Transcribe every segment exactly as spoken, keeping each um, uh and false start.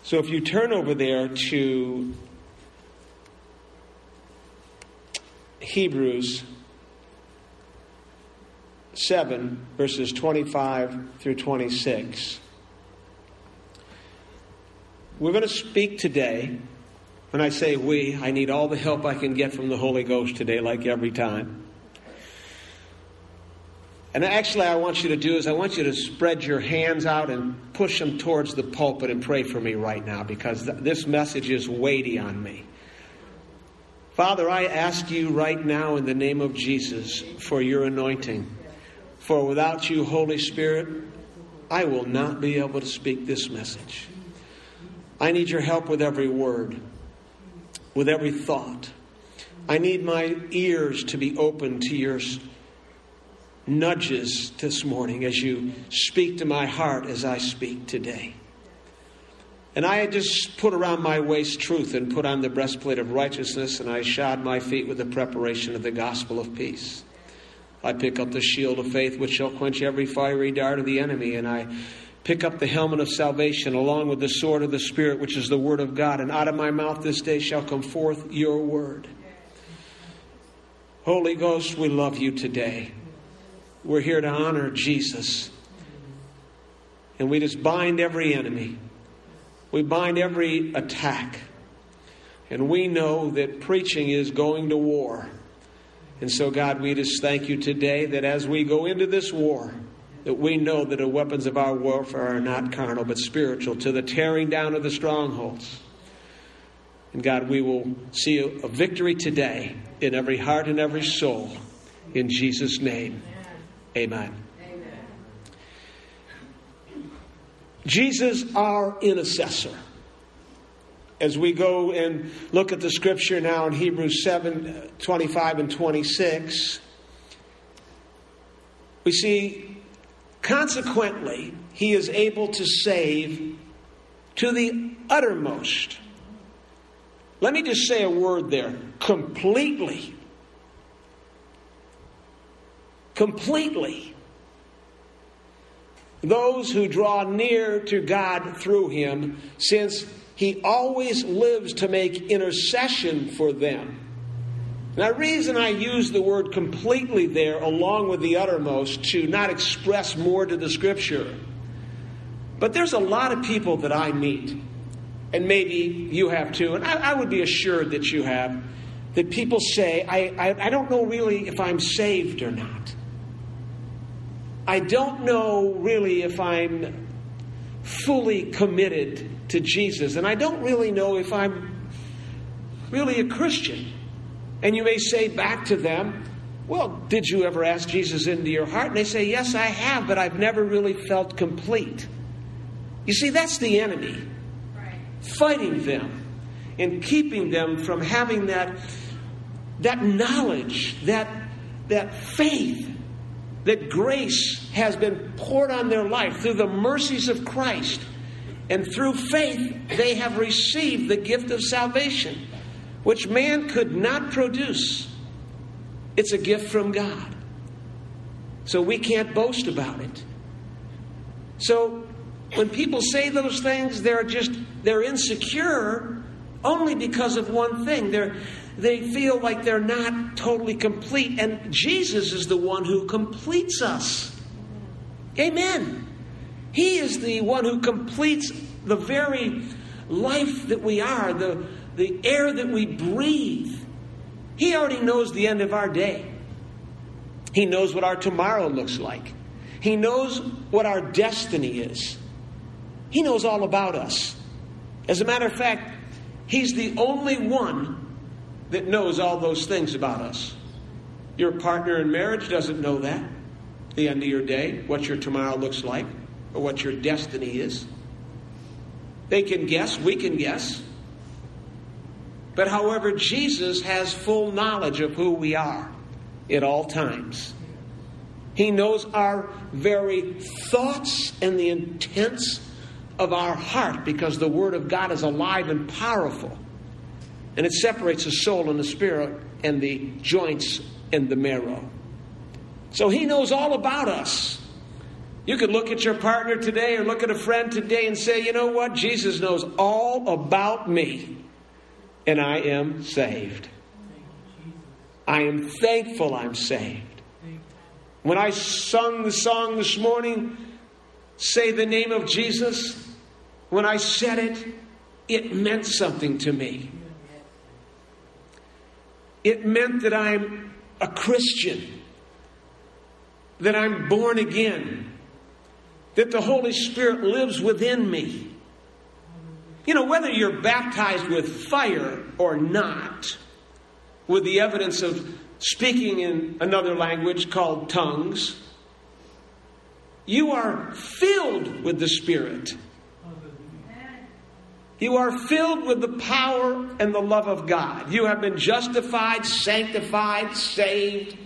So if you turn over there to Hebrews seven, verses twenty-five through twenty-six. We're going to speak today. When I say we, I need all the help I can get from the Holy Ghost today, like every time. And actually, I want you to do is I want you to spread your hands out and push them towards the pulpit and pray for me right now, because th- this message is weighty on me. Father, I ask you right now in the name of Jesus for your anointing. For without you, Holy Spirit, I will not be able to speak this message. I need your help with every word, with every thought. I need my ears to be open to your nudges this morning as you speak to my heart as I speak today. And I just put around my waist truth and put on the breastplate of righteousness, and I shod my feet with the preparation of the gospel of peace. I pick up the shield of faith, which shall quench every fiery dart of the enemy, and I pick up the helmet of salvation along with the sword of the Spirit, which is the word of God. And out of my mouth this day shall come forth your word. Holy Ghost, we love you today. We're here to honor Jesus. And we just bind every enemy. We bind every attack. And we know that preaching is going to war. And so, God, we just thank you today that as we go into this war, that we know that the weapons of our warfare are not carnal, but spiritual, to the tearing down of the strongholds. And God, we will see a, a victory today in every heart and every soul. In Jesus' name, amen. Amen. Jesus, our intercessor. As we go and look at the scripture now in Hebrews seven, twenty-five and twenty-six, we see, consequently, he is able to save to the uttermost. Let me just say a word there. Completely. Completely. Those who draw near to God through him, since he always lives to make intercession for them. Now, the reason I use the word completely there along with the uttermost to not express more to the scripture. But there's a lot of people that I meet, and maybe you have too, and I, I would be assured that you have, that people say, I, I, I don't know really if I'm saved or not. I don't know really if I'm fully committed to Jesus. And I don't really know if I'm really a Christian. And you may say back to them, well, did you ever ask Jesus into your heart? And they say, yes, I have, but I've never really felt complete. You see, that's the enemy. Right. Fighting them and keeping them from having that, that knowledge, that, that faith, that grace has been poured on their life through the mercies of Christ. And through faith, they have received the gift of salvation, which man could not produce. It's a gift from God. So we can't boast about it. So when people say those things, they're just, they're insecure only because of one thing. They're, they feel like they're not totally complete. And Jesus is the one who completes us. Amen. He is the one who completes the very life that we are, the, the air that we breathe. He already knows the end of our day. He knows what our tomorrow looks like. He knows what our destiny is. He knows all about us. As a matter of fact, he's the only one that knows all those things about us. Your partner in marriage doesn't know that. The end of your day, what your tomorrow looks like, or what your destiny is. They can guess, we can guess. But however, Jesus has full knowledge of who we are at all times. He knows our very thoughts and the intents of our heart, because the Word of God is alive and powerful. And it separates the soul and the spirit and the joints and the marrow. So he knows all about us. You could look at your partner today or look at a friend today and say, you know what? Jesus knows all about me, and I am saved. I am thankful I'm saved. When I sung the song this morning, Say the Name of Jesus, when I said it, it meant something to me. It meant that I'm a Christian, that I'm born again, that the Holy Spirit lives within me. You know, whether you're baptized with fire or not, with the evidence of speaking in another language called tongues, you are filled with the Spirit. You are filled with the power and the love of God. You have been justified, sanctified, saved.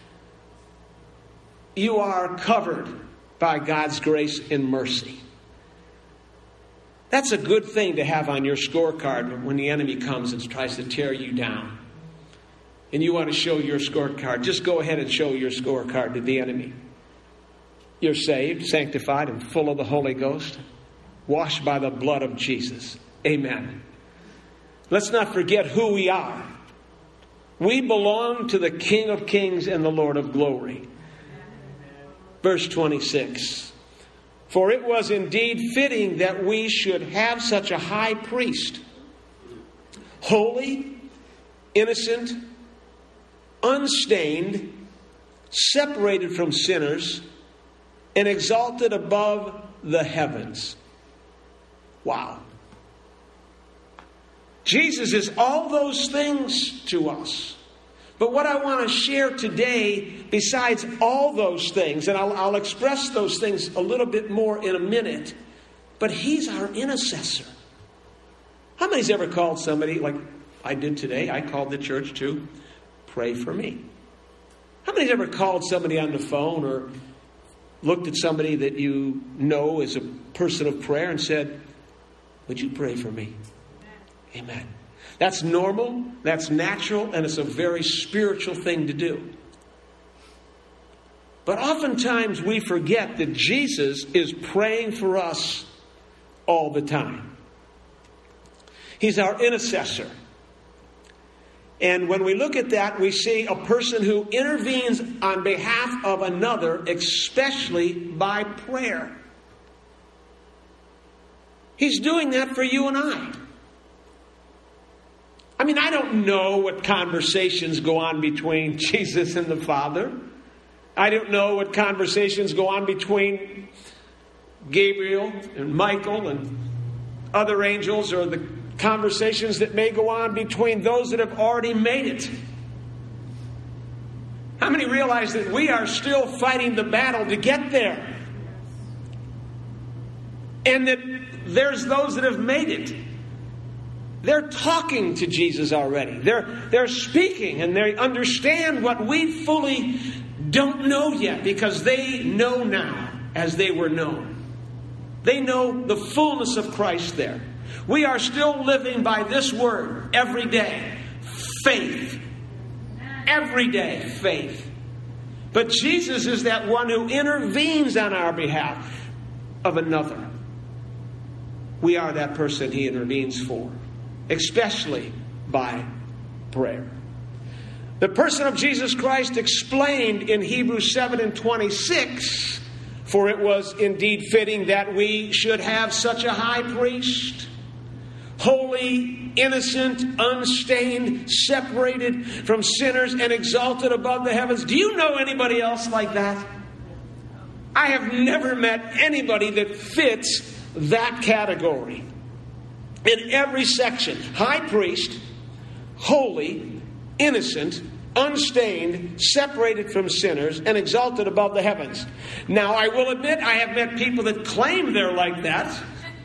You are covered by God's grace and mercy. That's a good thing to have on your scorecard when the enemy comes and tries to tear you down. And you want to show your scorecard. Just go ahead and show your scorecard to the enemy. You're saved, sanctified, and full of the Holy Ghost. Washed by the blood of Jesus. Amen. Let's not forget who we are. We belong to the King of Kings and the Lord of Glory. Verse twenty-six. For it was indeed fitting that we should have such a high priest, holy, innocent, unstained, separated from sinners, and exalted above the heavens. Wow. Jesus is all those things to us. But what I want to share today, besides all those things, and I'll, I'll express those things a little bit more in a minute, but He's our intercessor. How many's ever called somebody, like I did today, I called the church to pray for me? How many's ever called somebody on the phone or looked at somebody that you know is a person of prayer and said, would you pray for me? Amen. That's normal, that's natural, and it's a very spiritual thing to do. But oftentimes we forget that Jesus is praying for us all the time. He's our intercessor. And when we look at that, we see a person who intervenes on behalf of another, especially by prayer. He's doing that for you and I. I mean, I don't know what conversations go on between Jesus and the Father. I don't know what conversations go on between Gabriel and Michael and other angels, or the conversations that may go on between those that have already made it. How many realize that we are still fighting the battle to get there? And that there's those that have made it. They're talking to Jesus already. They're, they're speaking, and they understand what we fully don't know yet, because they know now as they were known. They know the fullness of Christ there. We are still living by this word every day. Faith. Every day, faith. But Jesus is that one who intervenes on our behalf of another. We are that person He intervenes for, especially by prayer. The person of Jesus Christ explained in Hebrews seven and twenty-six, for it was indeed fitting that we should have such a high priest, holy, innocent, unstained, separated from sinners, and exalted above the heavens. Do you know anybody else like that? I have never met anybody that fits that category. In every section, high priest, holy, innocent, unstained, separated from sinners, and exalted above the heavens. Now, I will admit, I have met people that claim they're like that.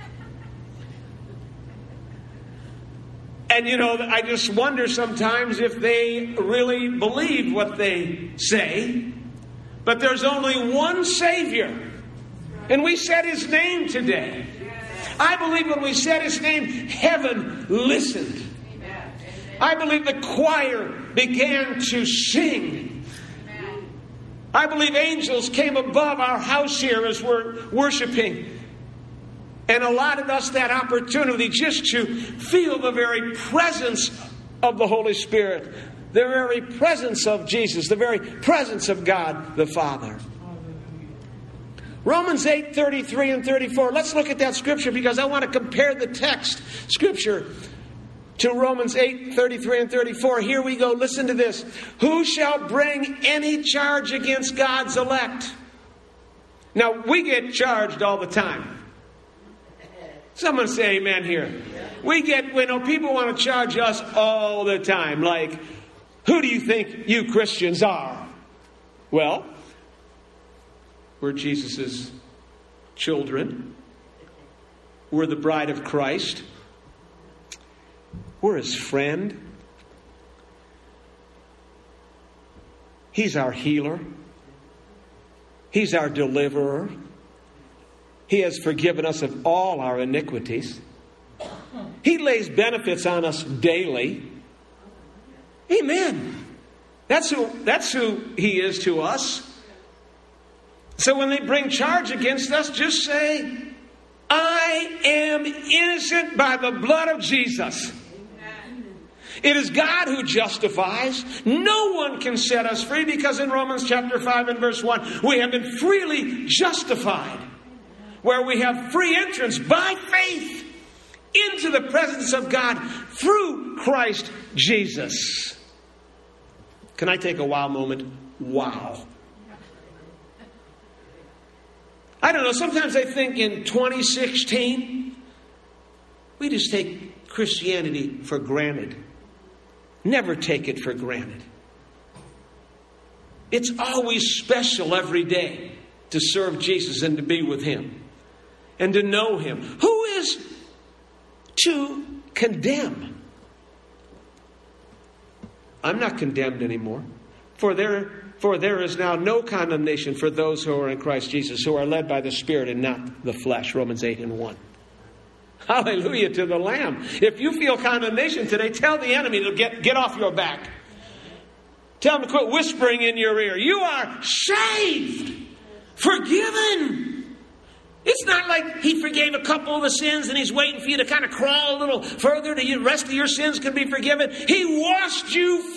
And, you know, I just wonder sometimes if they really believe what they say. But there's only one Savior. And we said His name today. I believe when we said His name, heaven listened. I believe the choir began to sing. I believe angels came above our house here as we're worshiping and allotted us that opportunity just to feel the very presence of the Holy Spirit, the very presence of Jesus, the very presence of God the Father. Romans eight, thirty-three and thirty-four. Let's look at that scripture because I want to compare the text, scripture, to Romans eight, thirty-three and thirty-four. Here we go. Listen to this. Who shall bring any charge against God's elect? Now, we get charged all the time. Someone say amen here. We get, you know, people want to charge us all the time. Like, who do you think you Christians are? Well, we're Jesus' children. We're the bride of Christ. We're His friend. He's our healer. He's our deliverer. He has forgiven us of all our iniquities. He lays benefits on us daily. Amen. That's who, that's who He is to us. So when they bring charge against us, just say, I am innocent by the blood of Jesus. It is God who justifies. No one can set us free because in Romans chapter five and verse one, we have been freely justified, where we have free entrance by faith into the presence of God through Christ Jesus. Can I take a wow moment? Wow. I don't know, sometimes I think in twenty sixteen, we just take Christianity for granted. Never take it for granted. It's always special every day to serve Jesus and to be with Him and to know Him. Who is to condemn? I'm not condemned anymore. For there, for there is now no condemnation for those who are in Christ Jesus, who are led by the Spirit and not the flesh. Romans eight and one. Hallelujah to the Lamb. If you feel condemnation today, tell the enemy to get, get off your back. Tell him to quit whispering in your ear. You are saved. Forgiven. It's not like He forgave a couple of the sins and He's waiting for you to kind of crawl a little further to the rest of your sins can be forgiven. He washed you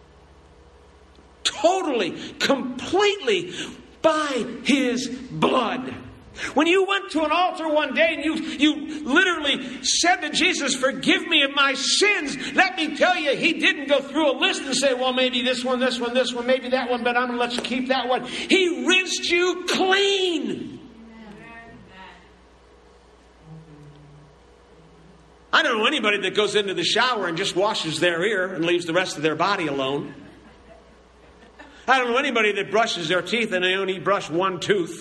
totally, completely by His blood. When you went to an altar one day and you, you literally said to Jesus, forgive me of my sins, let me tell you, He didn't go through a list and say, well, maybe this one, this one, this one, maybe that one, but I'm going to let you keep that one. He rinsed you clean. I don't know anybody that goes into the shower and just washes their ear and leaves the rest of their body alone. I don't know anybody that brushes their teeth and they only brush one tooth.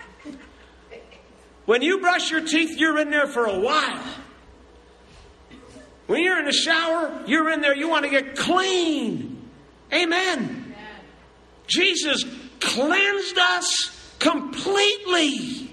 When you brush your teeth, you're in there for a while. When you're in the shower, you're in there, you want to get clean. Amen. Amen. Jesus cleansed us completely.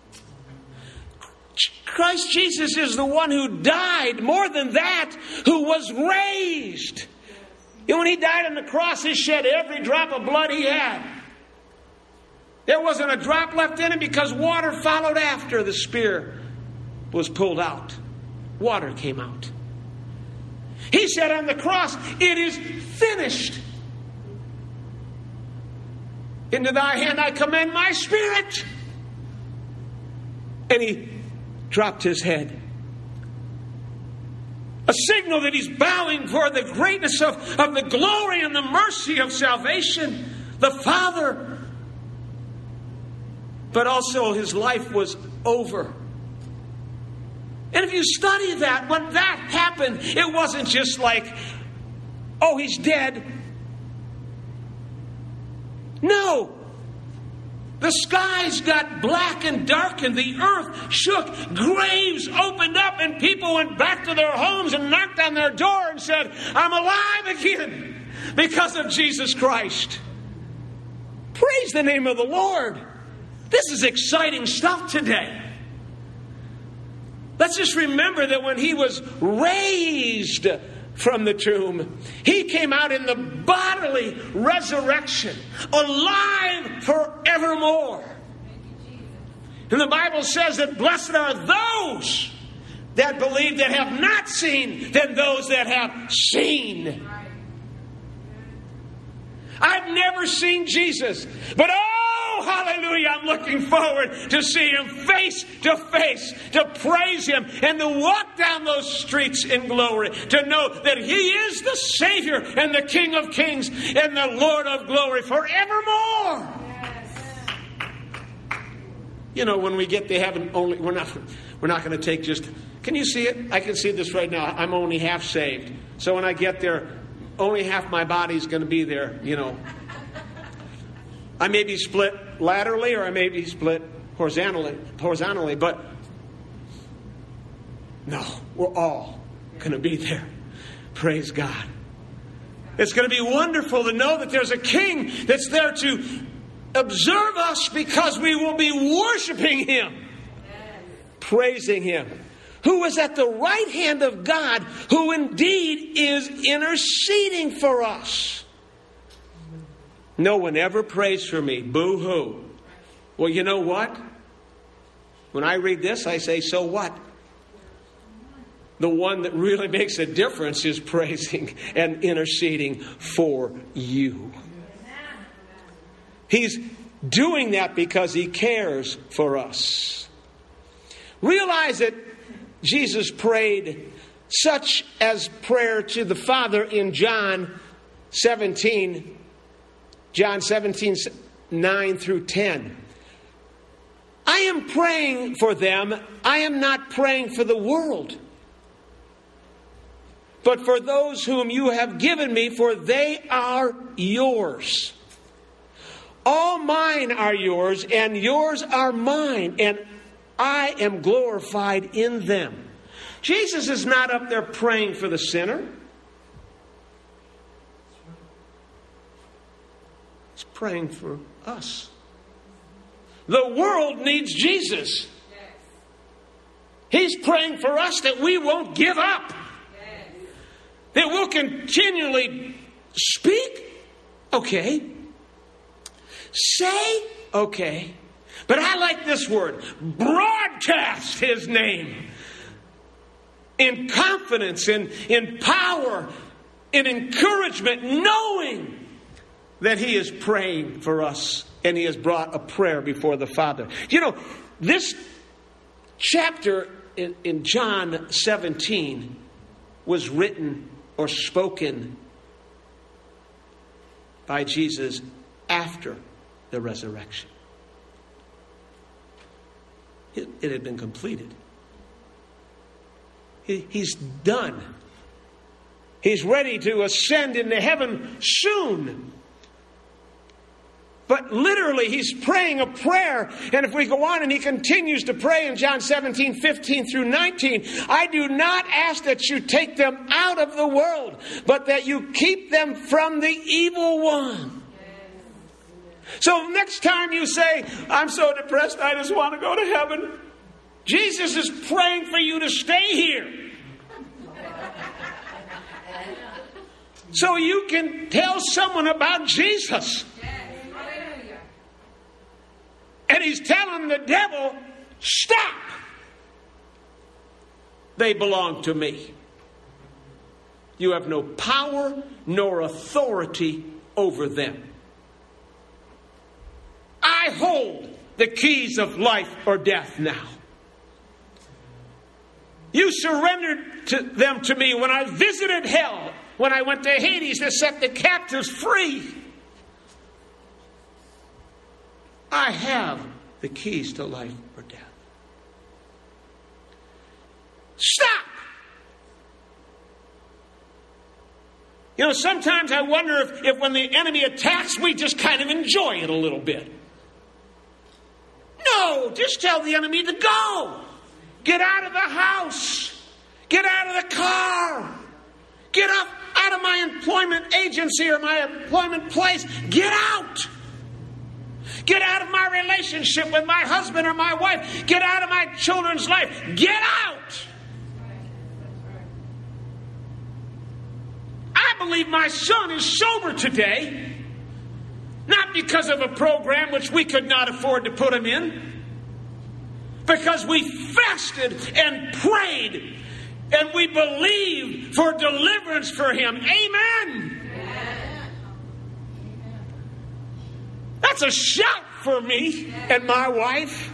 Christ Jesus is the one who died. More than that, who was raised. And when He died on the cross, He shed every drop of blood He had. There wasn't a drop left in Him because water followed after the spear was pulled out. Water came out. He said on the cross, it is finished. Into Thy hand I commend my spirit. And He dropped His head. A signal that He's bowing for the greatness of, of the glory and the mercy of salvation. The Father. But also His life was over. And if you study that, when that happened, it wasn't just like, oh, He's dead. No. The skies got black and darkened. The earth shook. Graves opened up and people went back to their homes and knocked on their door and said, I'm alive again because of Jesus Christ. Praise the name of the Lord. This is exciting stuff today. Let's just remember that when He was raised from the tomb. He came out in the bodily resurrection, alive forevermore. And the Bible says that blessed are those that believe that have not seen than those that have seen. I've never seen Jesus, but oh, hallelujah, I'm looking forward to see Him face to face, to praise Him, and to walk down those streets in glory, to know that He is the Savior and the King of Kings and the Lord of glory forevermore. You know, when we get to heaven, only we're not we're not going to take just. Can you see it? I can see this right now. I'm only half saved, so when I get there, only half my body's going to be there. You know, I may be split laterally, or I may be split horizontally. Horizontally, but no, we're all going to be there. Praise God! It's going to be wonderful to know that there's a King that's there to observe us, because we will be worshiping Him, praising Him, who is at the right hand of God, who indeed is interceding for us. No one ever prays for me. Boo-hoo. Well, you know what? When I read this, I say, so what? The one that really makes a difference is praising and interceding for you. He's doing that because He cares for us. Realize that Jesus prayed such as prayer to the Father in John seventeen, John seventeen, nine through ten. I am praying for them. I am not praying for the world, but for those whom you have given me, for they are yours. All mine are yours, and yours are mine, and I am glorified in them. Jesus is not up there praying for the sinner. He's praying for us. The world needs Jesus. He's praying for us that we won't give up. That we'll continually speak. Okay. Say, okay. But I like this word. Broadcast His name. In confidence, in, in power, in encouragement, knowing that He is praying for us. And He has brought a prayer before the Father. You know, this chapter in, in John seventeen was written or spoken by Jesus after the resurrection. It, it had been completed. He, he's done. He's ready to ascend into heaven soon. But literally, He's praying a prayer. And if we go on and He continues to pray in John seventeen, fifteen through nineteen, I do not ask that you take them out of the world, but that you keep them from the evil one. So next time you say, I'm so depressed, I just want to go to heaven, Jesus is praying for you to stay here. So you can tell someone about Jesus. And He's telling the devil, stop. They belong to me. You have no power nor authority over them. I hold the keys of life or death now. You surrendered to them to me when I visited hell, when I went to Hades to set the captives free. I have the keys to life or death. Stop! You know, sometimes I wonder if, if when the enemy attacks, we just kind of enjoy it a little bit. No, just tell the enemy to go. Get out of the house. Get out of the car. Get up out of my employment agency or my employment place. Get out. Get out of my relationship with my husband or my wife. Get out of my children's life. Get out. believe my son is sober today, not because of a program which we could not afford to put him in, because we fasted and prayed and we believed for deliverance for him. Amen. That's a shout for me and my wife.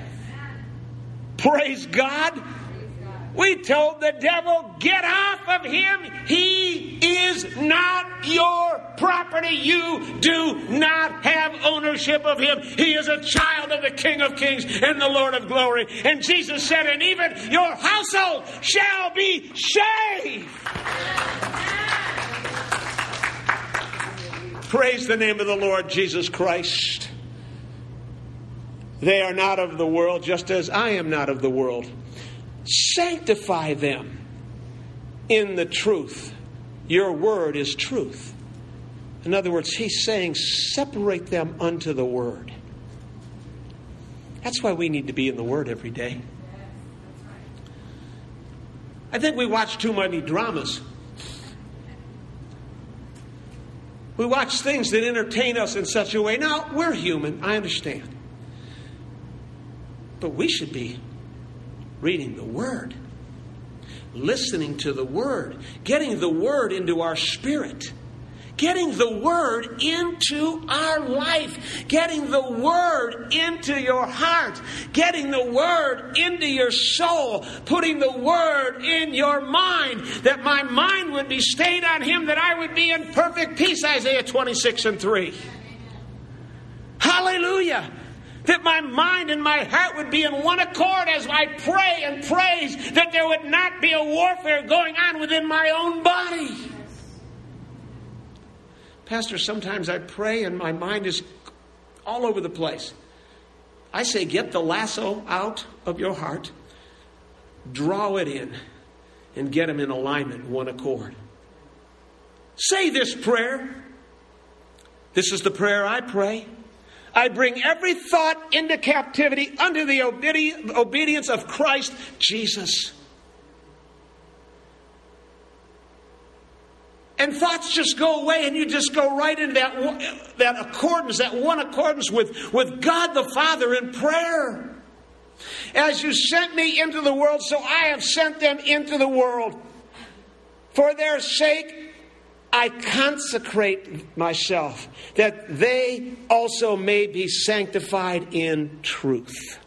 Praise God. We told the devil, get off of him. He is not your property. You do not have ownership of him. He is a child of the King of Kings and the Lord of Glory. And Jesus said, and even your household shall be saved. Praise the name of the Lord Jesus Christ. They are not of the world, just as I am not of the world. Sanctify them in the truth. Your word is truth. In other words, he's saying, separate them unto the word. That's why we need to be in the word every day. I think we watch too many dramas. We watch things that entertain us in such a way. Now, we're human, I understand. But we should be reading the Word, listening to the Word, getting the Word into our spirit, getting the Word into our life, getting the Word into your heart, getting the Word into your soul, putting the Word in your mind, that my mind would be stayed on Him, that I would be in perfect peace, Isaiah twenty-six and three. Hallelujah! That my mind and my heart would be in one accord as I pray and praise, that there would not be a warfare going on within my own body. Pastor, sometimes I pray and my mind is all over the place. I say, get the lasso out of your heart, draw it in, and get them in alignment, one accord. Say this prayer. This is the prayer I pray. I bring every thought into captivity under the obedi- obedience of Christ Jesus. And thoughts just go away and you just go right into that, that accordance, that one accordance with, with God the Father in prayer. As you sent me into the world, so I have sent them into the world. For their sake, I consecrate myself, that they also may be sanctified in truth.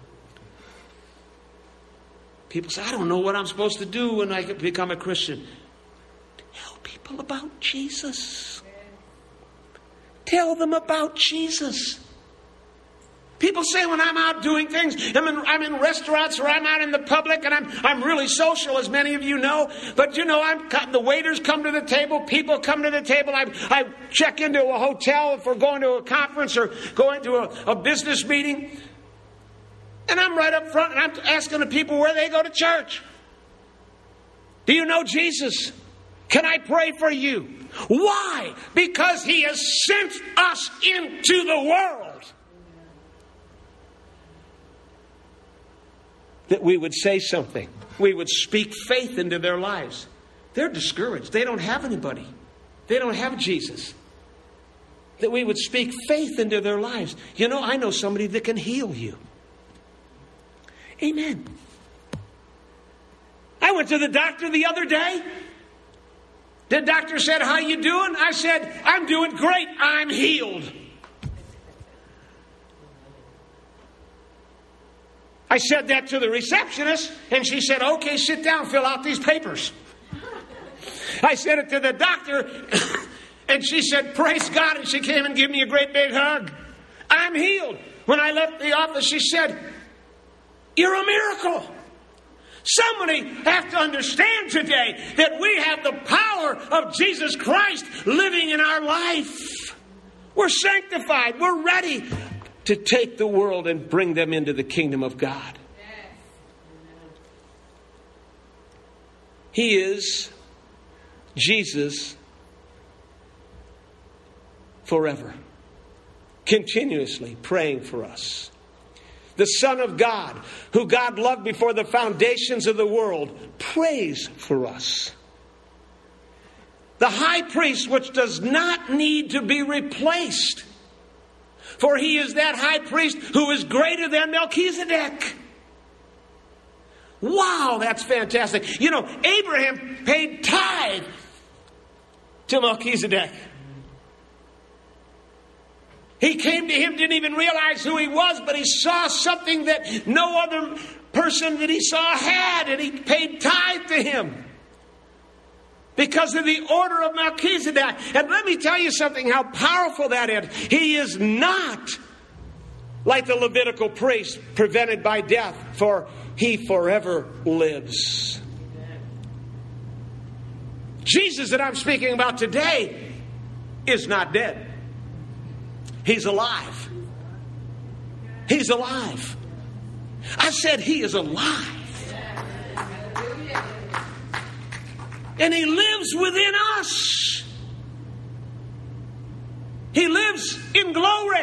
People say, I don't know what I'm supposed to do when I become a Christian. Tell people about Jesus. Tell them about Jesus. People say when I'm out doing things, I'm in, I'm in restaurants or I'm out in the public and I'm I'm really social, as many of you know. But you know, I'm the waiters come to the table, people come to the table. I I check into a hotel if we're going to a conference or going to a, a business meeting, and I'm right up front and I'm asking the people where they go to church. Do you know Jesus? Can I pray for you? Why? Because He has sent us into the world. That we would say something. We would speak faith into their lives. They're discouraged. They don't have anybody. They don't have Jesus. That we would speak faith into their lives. You know, I know somebody that can heal you. Amen. I went to the doctor the other day. The doctor said, how you doing? I said, I'm doing great. I'm healed. I said that to the receptionist, and she said, okay, sit down, fill out these papers. I said it to the doctor, and she said, praise God, and she came and gave me a great big hug. I'm healed. When I left the office, she said, you're a miracle. Somebody have to understand today that we have the power of Jesus Christ living in our life. We're sanctified. We're ready to take the world and bring them into the kingdom of God. Yes. He is Jesus forever, continuously praying for us. The Son of God, who God loved before the foundations of the world, prays for us. the high priest which does not need to be replaced. For he is that high priest who is greater than Melchizedek. Wow, that's fantastic. You know, Abraham paid tithe to Melchizedek. He came to him, didn't even realize who he was, but he saw something that no other person that he saw had, and he paid tithe to him because of the order of Melchizedek. And let me tell you something, how powerful that is. He is not like the Levitical priest, prevented by death, for he forever lives. Jesus that I'm speaking about today is not dead. He's alive. He's alive. I said he is alive. And he lives within us. He lives in glory.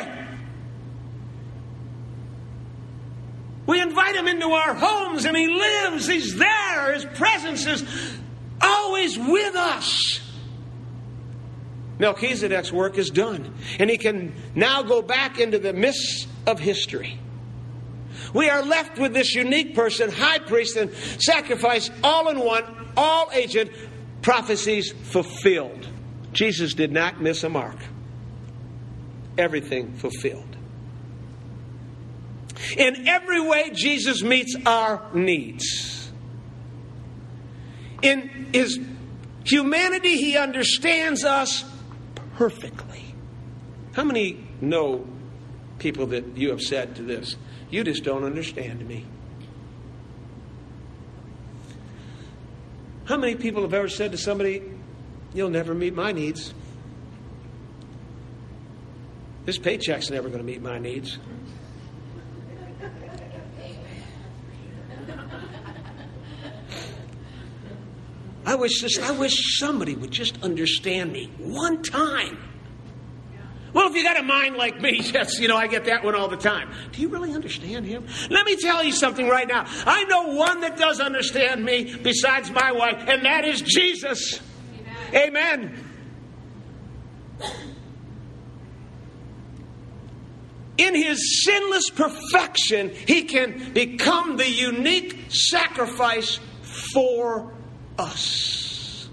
We invite him into our homes and he lives. He's there. His presence is always with us. Melchizedek's work is done. And he can now go back into the mists of history. We are left with this unique person, high priest and sacrifice, all in one, all agent, prophecies fulfilled. Jesus did not miss a mark. Everything fulfilled. In every way, Jesus meets our needs. In his humanity, he understands us perfectly. How many know people that you have said to this, you just don't understand me? How many people have ever said to somebody, you'll never meet my needs? This paycheck's never going to meet my needs. I wish this, I wish somebody would just understand me one time. Well, if you got a mind like me, yes, you know, I get that one all the time. Do you really understand him? Let me tell you something right now. I know one that does understand me besides my wife, and that is Jesus. Amen. Amen. In his sinless perfection, he can become the unique sacrifice for us.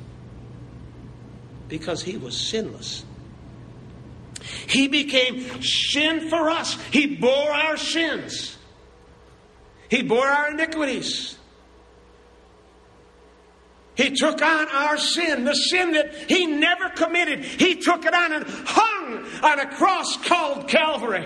Because he was sinless. He became sin for us. He bore our sins. He bore our iniquities. He took on our sin, the sin that he never committed. He took it on and hung on a cross called Calvary.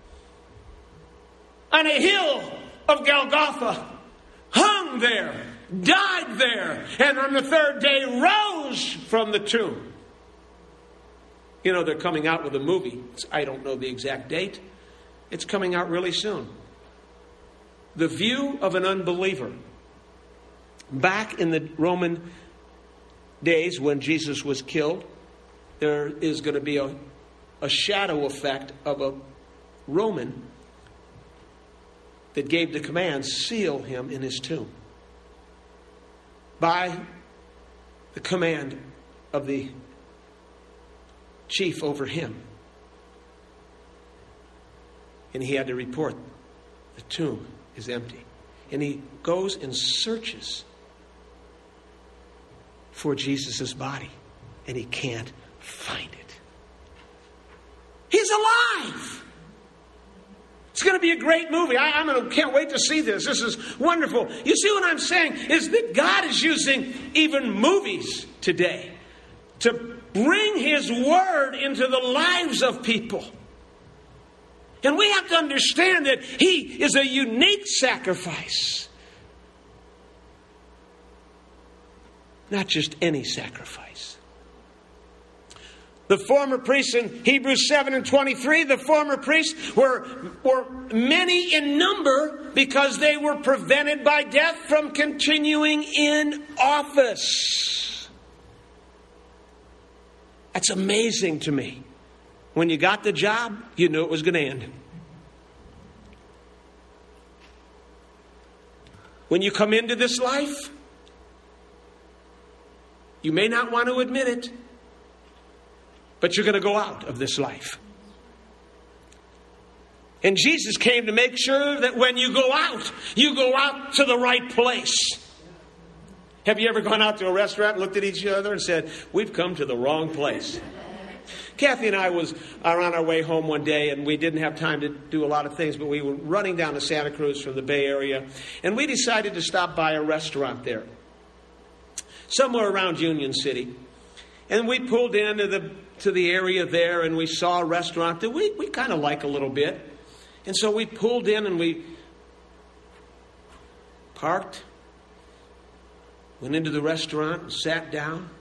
On a hill of Golgotha. Hung there. Died there. And on the third day rose from the tomb. You know, they're coming out with a movie. I don't know the exact date. It's coming out really soon. The View of an Unbeliever. Back in the Roman days when Jesus was killed, there is going to be a, a shadow effect of a Roman that gave the command, seal him in his tomb. By the command of the chief over him. And he had to report, the tomb is empty. And he goes and searches for Jesus' body. And he can't find it. He's alive. It's going to be a great movie. I, I'm gonna, can't wait to see this. This is wonderful. You see what I'm saying is that God is using even movies today to bring his word into the lives of people. And we have to understand that he is a unique sacrifice. Not just any sacrifice. The former priests in Hebrews seven and twenty-three, the former priests were, were many in number because they were prevented by death from continuing in office. That's amazing to me. When you got the job, you knew it was going to end. When you come into this life, You may not want to admit it, but you're going to go out of this life. And Jesus came to make sure that when you go out, you go out to the right place. Have you ever gone out to a restaurant and looked at each other and said, we've come to the wrong place? Kathy and I was are on our way home one day, and we didn't have time to do a lot of things, but we were running down to Santa Cruz from the Bay Area, and we decided to stop by a restaurant there, somewhere around Union City. And we pulled into the to the area there, and we saw a restaurant that we, we kind of like a little bit. And so we pulled in and we parked, went into the restaurant and sat down.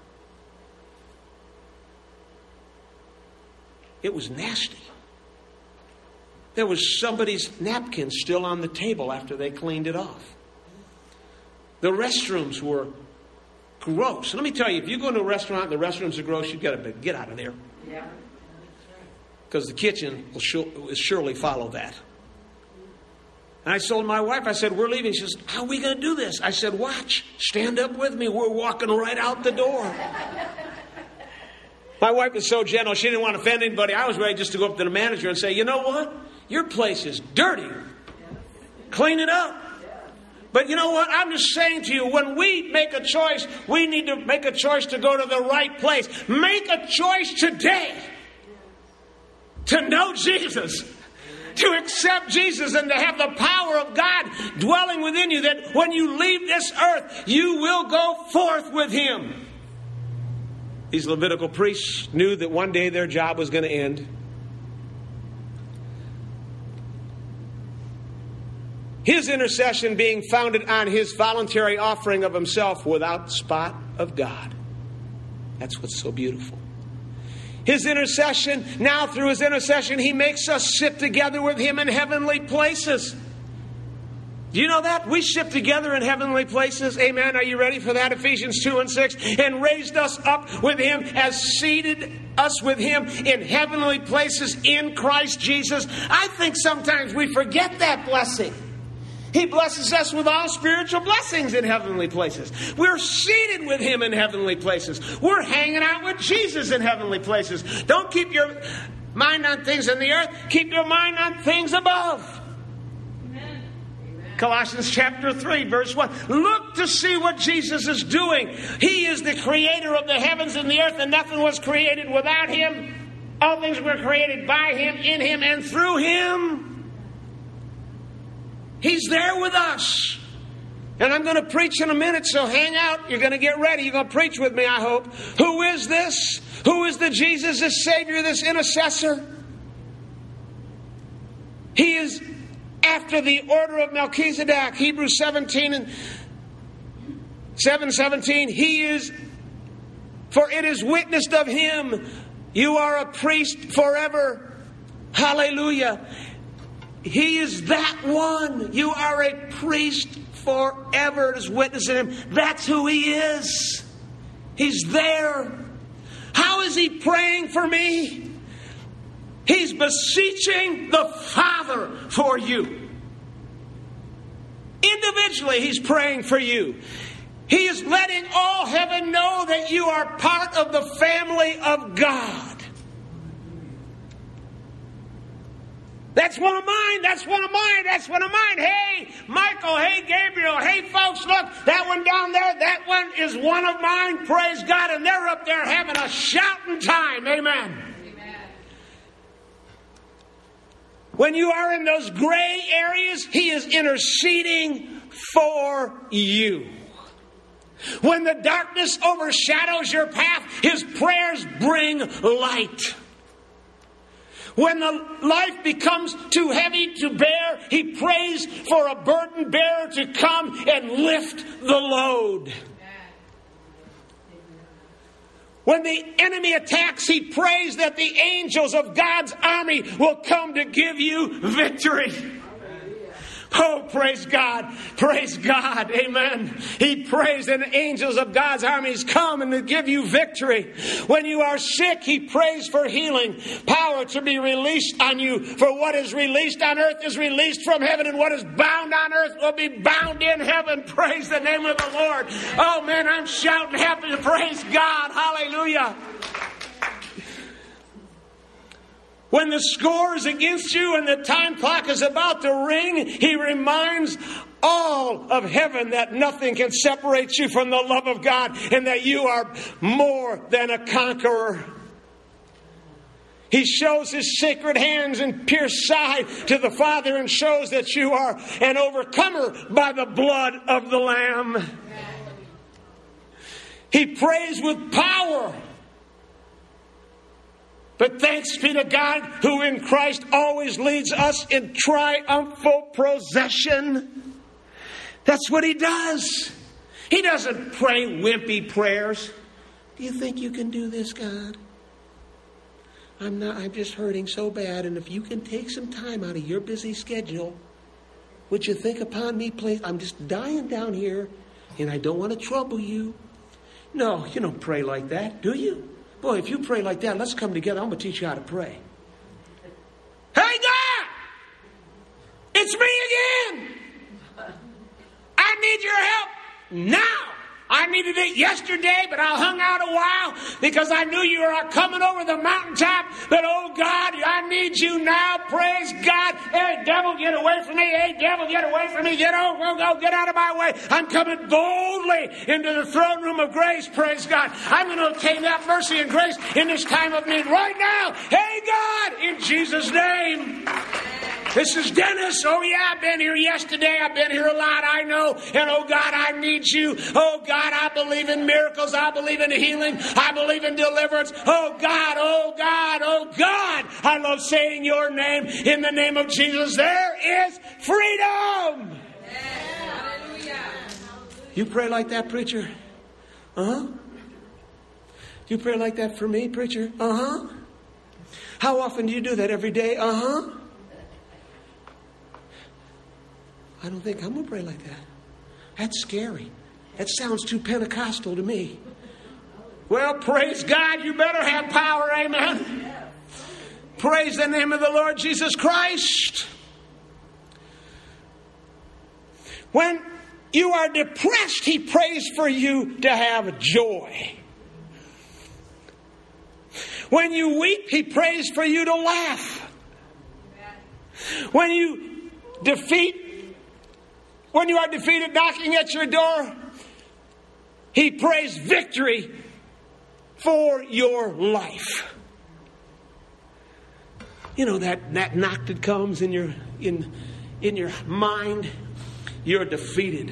It was nasty. There was somebody's napkin still on the table after they cleaned it off. The restrooms were gross. Let me tell you, if you go to a restaurant and the restrooms are gross, you've got to get out of there. Yeah. Because the kitchen will sure, surely follow that. And I told my wife, I said, we're leaving. She says, how are we going to do this? I said, watch. Stand up with me. We're walking right out the door. My wife was so gentle. She didn't want to offend anybody. I was ready just to go up to the manager and say, you know what? Your place is dirty. Clean it up. But you know what? I'm just saying to you, when we make a choice, we need to make a choice to go to the right place. Make a choice today to know Jesus, to accept Jesus, and to have the power of God dwelling within you, that when you leave this earth, you will go forth with Him. These Levitical priests knew that one day their job was going to end. His intercession being founded on His voluntary offering of Himself without spot of God. That's what's so beautiful. His intercession, now through His intercession, He makes us sit together with Him in heavenly places. Do you know that? We sit together in heavenly places. Amen. Are you ready for that? Ephesians two and six. And raised us up with Him, as seated us with Him in heavenly places in Christ Jesus. I think sometimes we forget that blessing. He blesses us with all spiritual blessings in heavenly places. We're seated with Him in heavenly places. We're hanging out with Jesus in heavenly places. Don't keep your mind on things in the earth. Keep your mind on things above. Amen. Colossians chapter three, verse one. Look to see what Jesus is doing. He is the creator of the heavens and the earth, and nothing was created without Him. All things were created by Him, in Him, and through Him. He's there with us. And I'm going to preach in a minute, so hang out. You're going to get ready. You're going to preach with me, I hope. Who is this? Who is the Jesus, this Savior, this intercessor? He is after the order of Melchizedek. Hebrews seventeen and seven seventeen. He is, for it is witnessed of Him, you are a priest forever. Hallelujah. He is that one. You are a priest forever. It is witnessing Him. That's who He is. He's there. How is He praying for me? He's beseeching the Father for you. Individually, He's praying for you. He is letting all heaven know that you are part of the family of God. That's one of mine. That's one of mine. That's one of mine. Hey, Michael. Hey, Gabriel. Hey, folks, look. That one down there, that one is one of mine. Praise God. And they're up there having a shouting time. Amen. Amen. When you are in those gray areas, He is interceding for you. When the darkness overshadows your path, His prayers bring light. When the life becomes too heavy to bear, He prays for a burden bearer to come and lift the load. When the enemy attacks, He prays that the angels of God's army will come to give you victory. Oh, praise God. Praise God. Amen. He prays and the angels of God's armies come and to give you victory. When you are sick, He prays for healing. Power to be released on you. For what is released on earth is released from heaven, and what is bound on earth will be bound in heaven. Praise the name of the Lord. Oh, man, I'm shouting happy to praise God. Hallelujah. When the score is against you and the time clock is about to ring, He reminds all of heaven that nothing can separate you from the love of God and that you are more than a conqueror. He shows His sacred hands and pierced side to the Father and shows that you are an overcomer by the blood of the Lamb. He prays with power. But thanks be to God who in Christ always leads us in triumphal procession. That's what He does. He doesn't pray wimpy prayers. Do you think you can do this, God? I'm not, I'm just hurting so bad. And if you can take some time out of your busy schedule, would you think upon me, please? I'm just dying down here and I don't want to trouble you. No, you don't pray like that, do you? Boy, if you pray like that, let's come together. I'm going to teach you how to pray. Hey, God! It's me again! I need your help now! I needed it yesterday, but I hung out a while because I knew you were coming over the mountaintop. But, oh, God, I need you now. Praise God. Hey, devil, get away from me. Hey, devil, get away from me. Get over, go, go, get out of my way. I'm coming boldly into the throne room of grace. Praise God. I'm going to obtain that mercy and grace in this time of need right now. Hey, God, in Jesus' name. This is Dennis. Oh, yeah, I've been here yesterday. I've been here a lot, I know. And, oh, God, I need you. Oh, God, I believe in miracles. I believe in healing. I believe in deliverance. Oh, God, oh, God, oh, God. I love saying your name. In the name of Jesus, there is freedom. Hallelujah. You pray like that, preacher? Uh-huh. You pray like that for me, preacher? Uh-huh. How often do you do that? Every day? Uh-huh. I don't think I'm going to pray like that. That's scary. That sounds too Pentecostal to me. Well, praise God, you better have power, amen. Praise the name of the Lord Jesus Christ. When you are depressed, He prays for you to have joy. When you weep, He prays for you to laugh. When you defeat When you are defeated knocking at your door, He prays victory for your life. You know that, that knock that comes in your in in your mind, you're defeated.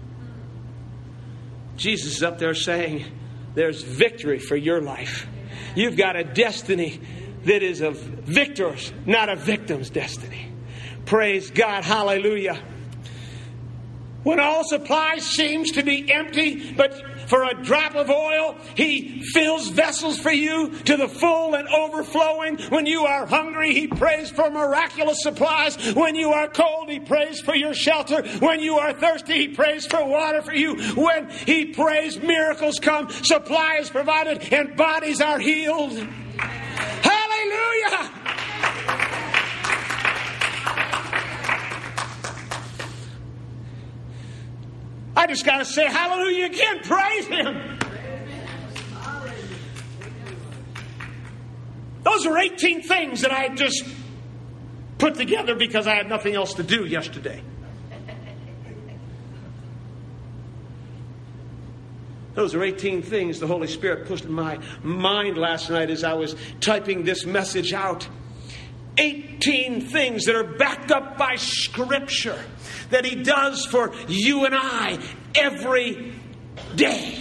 Jesus is up there saying, there's victory for your life. You've got a destiny that is of victors, not a victim's destiny. Praise God, hallelujah. When all supply seems to be empty, but for a drop of oil, He fills vessels for you to the full and overflowing. When you are hungry, He prays for miraculous supplies. When you are cold, He prays for your shelter. When you are thirsty, He prays for water for you. When He prays, miracles come, supply is provided, and bodies are healed. Hallelujah! I just got to say hallelujah again. Praise Him. Those are eighteen things that I just put together because I had nothing else to do yesterday. Those are eighteen things the Holy Spirit pushed in my mind last night as I was typing this message out. eighteen things that are backed up by Scripture that He does for you and I every day.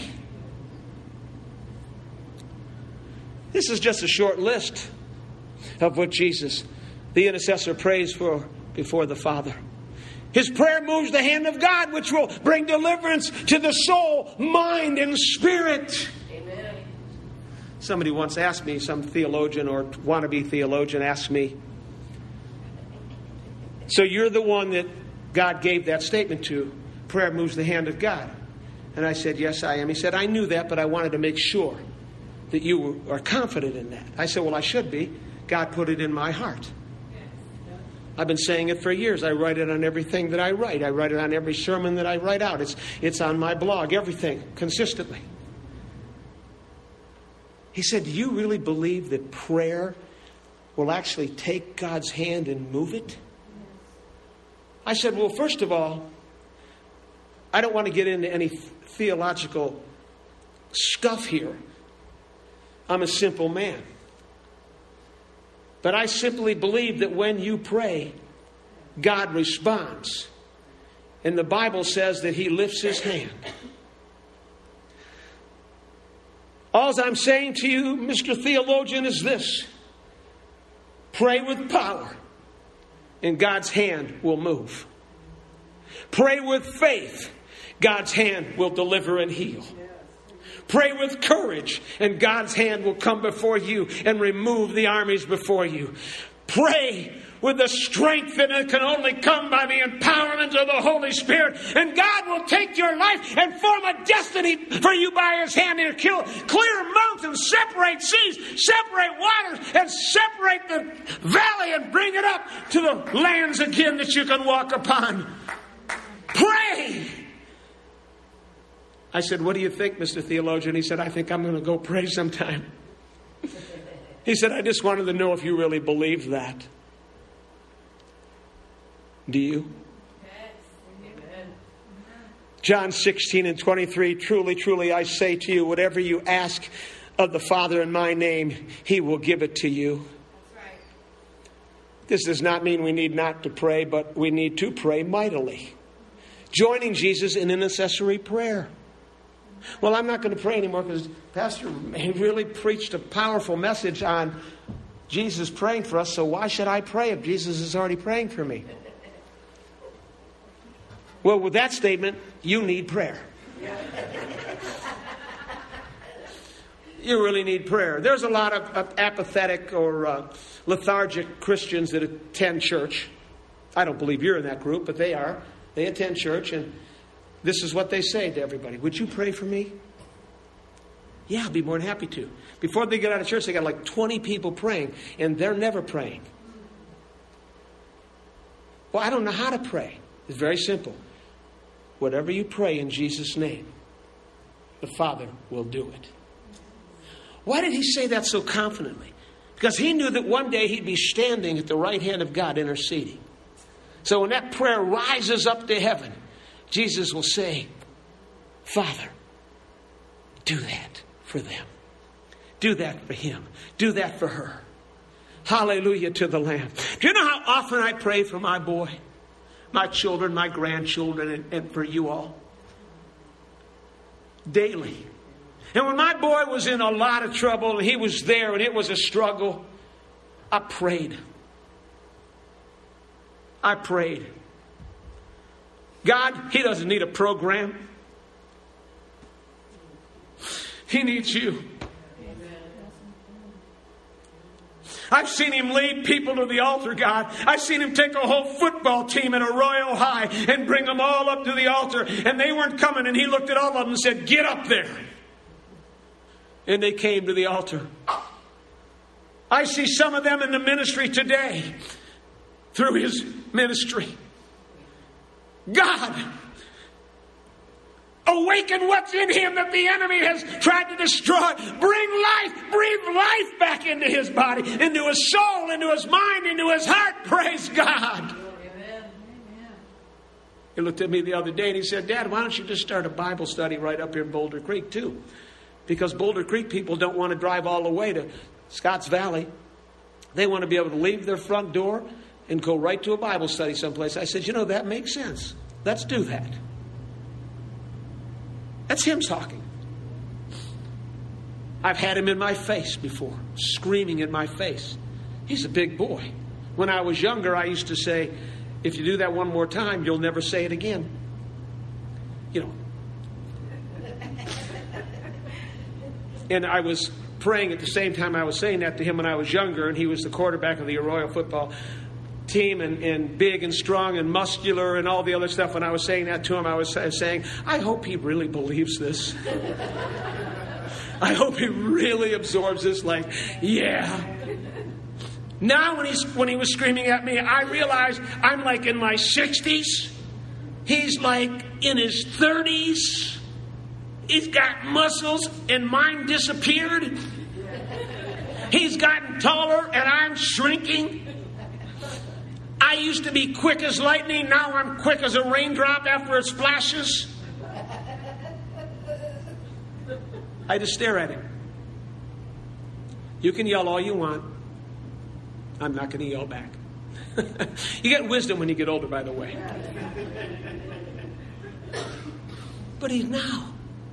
This is just a short list of what Jesus, the intercessor, prays for before the Father. His prayer moves the hand of God, which will bring deliverance to the soul, mind, and spirit. Amen. Somebody once asked me, some theologian or wannabe theologian asked me, so you're the one that God gave that statement to, prayer moves the hand of God. And I said, yes, I am. He said, I knew that, but I wanted to make sure that you are confident in that. I said, well, I should be. God put it in my heart. I've been saying it for years. I write it on everything that I write. I write it on every sermon that I write out. It's, it's on my blog, everything, consistently. He said, do you really believe that prayer will actually take God's hand and move it? I said, well, first of all, I don't want to get into any theological scuff here. I'm a simple man. But I simply believe that when you pray, God responds. And the Bible says that He lifts His hand. All I'm saying to you, Mister Theologian, is this. Pray with power, and God's hand will move. Pray with faith, God's hand will deliver and heal. Pray with courage, and God's hand will come before you and remove the armies before you. Pray with the strength that it can only come by the empowerment of the Holy Spirit. And God will take your life and form a destiny for you by His hand. He'll kill, clear mountains, separate seas, separate waters, and separate the valley and bring it up to the lands again that you can walk upon. Pray! I said, what do you think, Mister Theologian? He said, I think I'm going to go pray sometime. He said, I just wanted to know if you really believe that. Do you? Yes. John sixteen and twenty-three, truly, truly, I say to you, whatever you ask of the Father in my name, He will give it to you. That's right. This does not mean we need not to pray, but we need to pray mightily. Joining Jesus in intercessory prayer. Well, I'm not going to pray anymore because Pastor he really preached a powerful message on Jesus praying for us. So why should I pray if Jesus is already praying for me? Well, with that statement, you need prayer. You really need prayer. There's a lot of, of apathetic or uh, lethargic Christians that attend church. I don't believe you're in that group, but they are. They attend church, and this is what they say to everybody. Would you pray for me? Yeah, I'd be more than happy to. Before they get out of church, they got like twenty people praying, and they're never praying. Well, I don't know how to pray. It's very simple. Whatever you pray in Jesus' name, the Father will do it. Why did He say that so confidently? Because He knew that one day He'd be standing at the right hand of God interceding. So when that prayer rises up to heaven, Jesus will say, Father, do that for them. Do that for him. Do that for her. Hallelujah to the Lamb. Do you know how often I pray for my boy, my children, my grandchildren, and, and for you all? Daily. And when my boy was in a lot of trouble, and he was there, and it was a struggle, I prayed. I prayed. God, he doesn't need a program. He needs you. I've seen him lead people to the altar, God. I've seen him take a whole football team at Arroyo High and bring them all up to the altar. And they weren't coming. And he looked at all of them and said, get up there. And they came to the altar. I see some of them in the ministry today through his ministry. God, awaken what's in him that the enemy has tried to destroy. Bring life, breathe life back into his body, into his soul, into his mind, into his heart. Praise God. Amen. He looked at me the other day and he said, Dad, why don't you just start a Bible study right up here in Boulder Creek too? Because Boulder Creek people don't want to drive all the way to Scotts Valley. They want to be able to leave their front door and go right to a Bible study someplace. I said, you know, that makes sense. Let's do that. That's him talking. I've had him in my face before, screaming in my face. He's a big boy. When I was younger, I used to say, if you do that one more time, you'll never say it again. You know. And I was praying at the same time I was saying that to him when I was younger, and he was the quarterback of the Arroyo football team and, and big and strong and muscular and all the other stuff. When I was saying that to him, I was saying, I hope he really believes this. I hope he really absorbs this. Like, yeah. Now when he's when he was screaming at me, I realized I'm like in my sixties. He's like in his thirties. He's got muscles and mine disappeared. He's gotten taller and I'm shrinking. I used to be quick as lightning. Now I'm quick as a raindrop after it splashes. I just stare at him. You can yell all you want. I'm not going to yell back. You get wisdom when you get older, by the way. But he's now.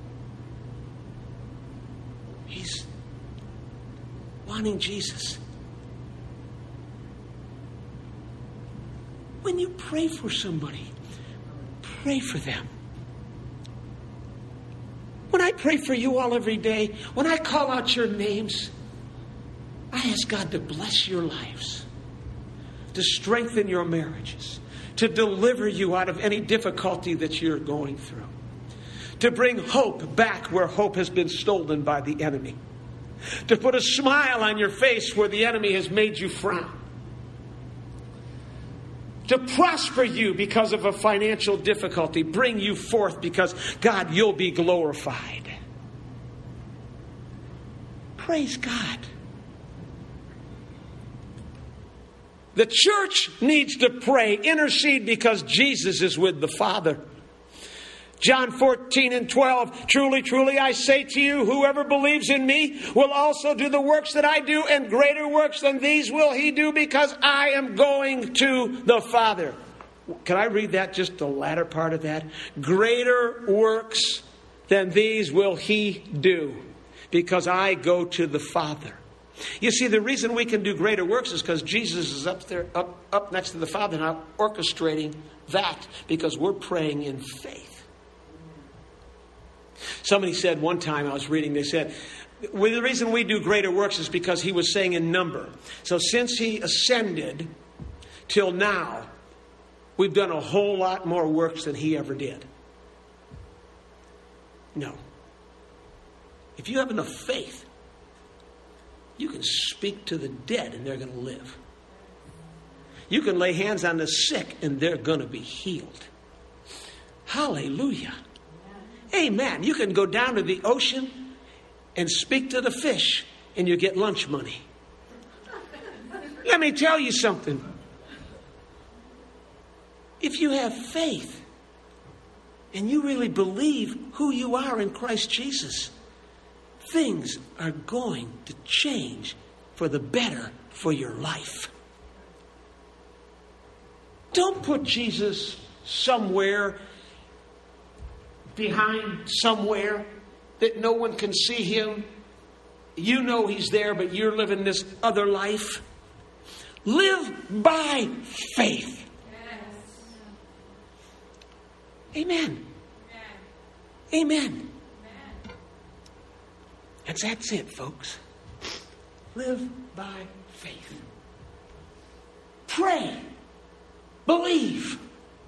He's wanting Jesus. When you pray for somebody, pray for them. When I pray for you all every day, when I call out your names, I ask God to bless your lives, to strengthen your marriages, to deliver you out of any difficulty that you're going through, to bring hope back where hope has been stolen by the enemy, to put a smile on your face where the enemy has made you frown, to prosper you because of a financial difficulty, bring you forth because, God, you'll be glorified. Praise God. The church needs to pray, intercede, because Jesus is with the Father. John fourteen and twelve, truly, truly, I say to you, whoever believes in me will also do the works that I do, and greater works than these will he do, because I am going to the Father. Can I read that, just the latter part of that? Greater works than these will he do, because I go to the Father. You see, the reason we can do greater works is because Jesus is up there, up, up next to the Father, now orchestrating that, because we're praying in faith. Somebody said one time, I was reading, they said, well, the reason we do greater works is because he was saying in number. So since he ascended till now, we've done a whole lot more works than he ever did. No. If you have enough faith, you can speak to the dead and they're going to live. You can lay hands on the sick and they're going to be healed. Hallelujah. Amen. You can go down to the ocean and speak to the fish and you get lunch money. Let me tell you something. If you have faith and you really believe who you are in Christ Jesus, things are going to change for the better for your life. Don't put Jesus somewhere behind somewhere that no one can see him. You know he's there, but you're living this other life. Live by faith. Yes. Amen. Amen. Amen. That's, that's it, folks. Live by faith. Pray. Believe.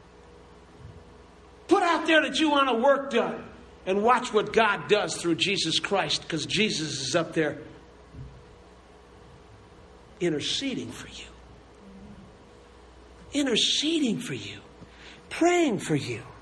Put out there that you want a work done. And watch what God does through Jesus Christ. Because Jesus is up there interceding for you. Interceding for you. Praying for you.